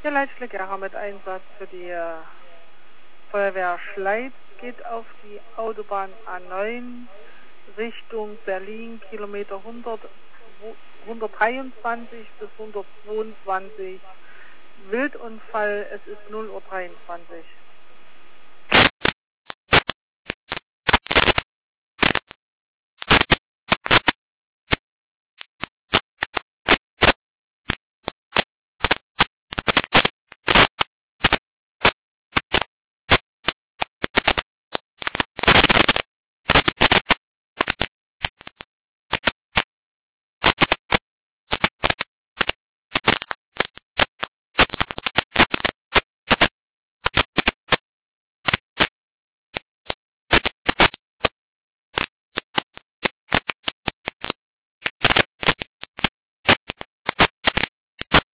Der Leitstrecke mit Einsatz für die Feuerwehr Schleiz geht auf die Autobahn A9 Richtung Berlin, Kilometer 123 bis 122. Wildunfall, es ist 0:23 Uhr.